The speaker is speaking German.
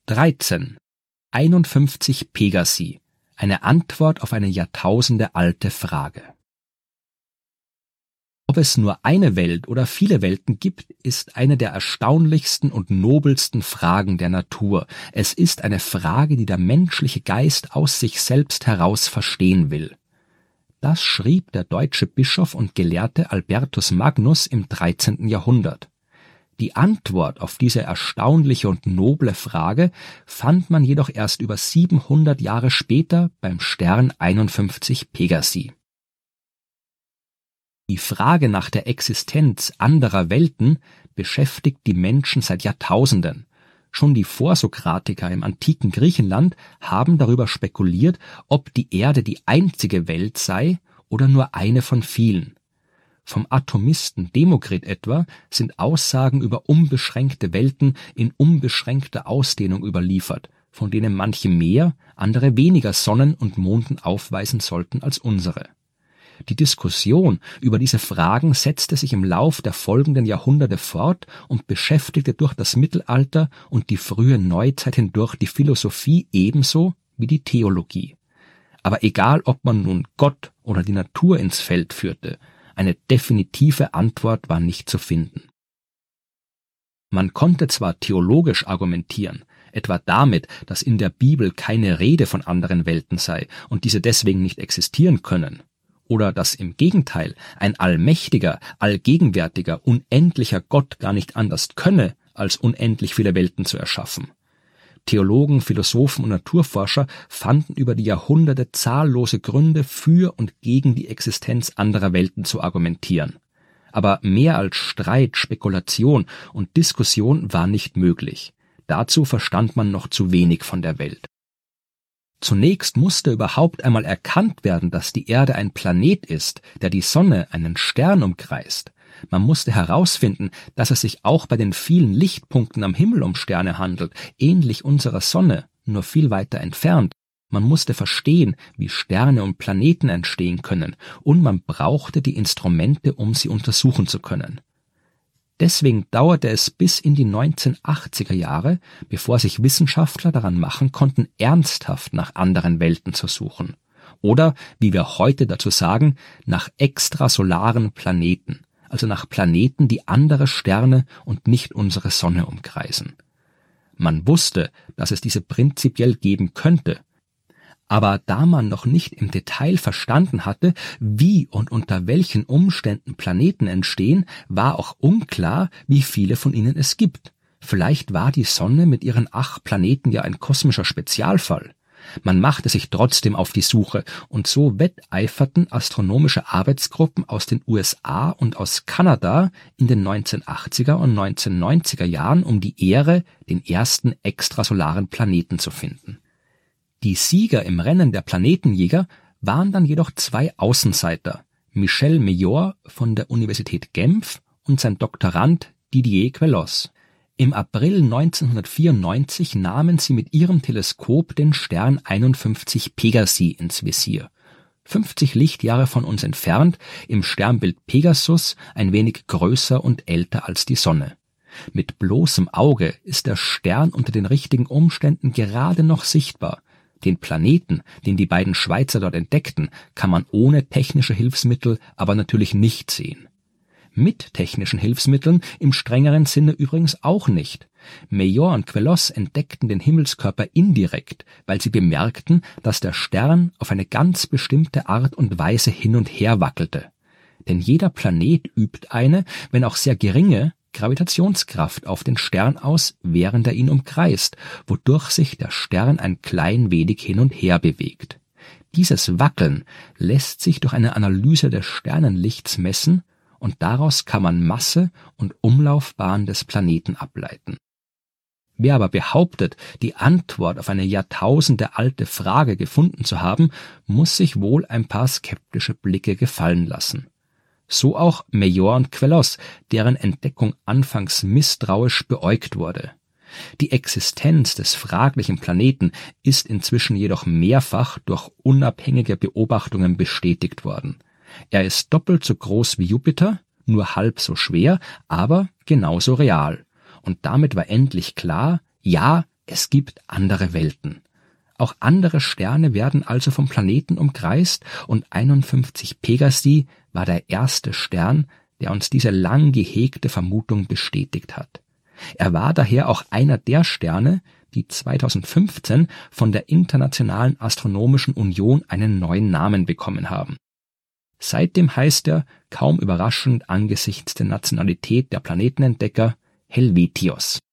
13. 51 Pegasi. Eine Antwort auf eine jahrtausendealte Frage. Ob es nur eine Welt oder viele Welten gibt, ist eine der erstaunlichsten und nobelsten Fragen der Natur. Es ist eine Frage, die der menschliche Geist aus sich selbst heraus verstehen will. Das schrieb der deutsche Bischof und Gelehrte Albertus Magnus im 13. Jahrhundert. Die Antwort auf diese erstaunliche und noble Frage fand man jedoch erst über 700 Jahre später beim Stern 51 Pegasi. Die Frage nach der Existenz anderer Welten beschäftigt die Menschen seit Jahrtausenden. Schon die Vorsokratiker im antiken Griechenland haben darüber spekuliert, ob die Erde die einzige Welt sei oder nur eine von vielen. Vom Atomisten Demokrit etwa sind Aussagen über unbeschränkte Welten in unbeschränkter Ausdehnung überliefert, von denen manche mehr, andere weniger Sonnen und Monden aufweisen sollten als unsere. Die Diskussion über diese Fragen setzte sich im Lauf der folgenden Jahrhunderte fort und beschäftigte durch das Mittelalter und die frühe Neuzeit hindurch die Philosophie ebenso wie die Theologie. Aber egal, ob man nun Gott oder die Natur ins Feld führte, eine definitive Antwort war nicht zu finden. Man konnte zwar theologisch argumentieren, etwa damit, dass in der Bibel keine Rede von anderen Welten sei und diese deswegen nicht existieren können, oder dass im Gegenteil ein allmächtiger, allgegenwärtiger, unendlicher Gott gar nicht anders könne, als unendlich viele Welten zu erschaffen. Theologen, Philosophen und Naturforscher fanden über die Jahrhunderte zahllose Gründe für und gegen die Existenz anderer Welten zu argumentieren. Aber mehr als Streit, Spekulation und Diskussion war nicht möglich. Dazu verstand man noch zu wenig von der Welt. Zunächst musste überhaupt einmal erkannt werden, dass die Erde ein Planet ist, der die Sonne, einen Stern, umkreist. Man musste herausfinden, dass es sich auch bei den vielen Lichtpunkten am Himmel um Sterne handelt, ähnlich unserer Sonne, nur viel weiter entfernt. Man musste verstehen, wie Sterne und Planeten entstehen können, und man brauchte die Instrumente, um sie untersuchen zu können. Deswegen dauerte es bis in die 1980er Jahre, bevor sich Wissenschaftler daran machen konnten, ernsthaft nach anderen Welten zu suchen. Oder, wie wir heute dazu sagen, nach extrasolaren Planeten, also nach Planeten, die andere Sterne und nicht unsere Sonne umkreisen. Man wusste, dass es diese prinzipiell geben könnte, aber da man noch nicht im Detail verstanden hatte, wie und unter welchen Umständen Planeten entstehen, war auch unklar, wie viele von ihnen es gibt. Vielleicht war die Sonne mit ihren 8 Planeten ja ein kosmischer Spezialfall. Man machte sich trotzdem auf die Suche, und so wetteiferten astronomische Arbeitsgruppen aus den USA und aus Kanada in den 1980er und 1990er Jahren um die Ehre, den ersten extrasolaren Planeten zu finden. Die Sieger im Rennen der Planetenjäger waren dann jedoch 2 Außenseiter, Michel Mayor von der Universität Genf und sein Doktorand Didier Queloz. Im April 1994 nahmen sie mit ihrem Teleskop den Stern 51 Pegasi ins Visier. 50 Lichtjahre von uns entfernt, im Sternbild Pegasus, ein wenig größer und älter als die Sonne. Mit bloßem Auge ist der Stern unter den richtigen Umständen gerade noch sichtbar. Den Planeten, den die beiden Schweizer dort entdeckten, kann man ohne technische Hilfsmittel aber natürlich nicht sehen. Mit technischen Hilfsmitteln im strengeren Sinne übrigens auch nicht. Mayor und Queloz entdeckten den Himmelskörper indirekt, weil sie bemerkten, dass der Stern auf eine ganz bestimmte Art und Weise hin und her wackelte. Denn jeder Planet übt eine, wenn auch sehr geringe, Gravitationskraft auf den Stern aus, während er ihn umkreist, wodurch sich der Stern ein klein wenig hin und her bewegt. Dieses Wackeln lässt sich durch eine Analyse des Sternenlichts messen, und daraus kann man Masse und Umlaufbahn des Planeten ableiten. Wer aber behauptet, die Antwort auf eine jahrtausendealte Frage gefunden zu haben, muss sich wohl ein paar skeptische Blicke gefallen lassen. So auch Mayor und Queloz, deren Entdeckung anfangs misstrauisch beäugt wurde. Die Existenz des fraglichen Planeten ist inzwischen jedoch mehrfach durch unabhängige Beobachtungen bestätigt worden. Er ist doppelt so groß wie Jupiter, nur halb so schwer, aber genauso real. Und damit war endlich klar, ja, Es gibt andere Welten. Auch andere Sterne werden also vom Planeten umkreist und 51 Pegasi war der erste Stern, der uns diese lang gehegte Vermutung bestätigt hat. Er war daher auch einer der Sterne, die 2015 von der Internationalen Astronomischen Union einen neuen Namen bekommen haben. Seitdem heißt er, kaum überraschend angesichts der Nationalität der Planetenentdecker, Helvetios.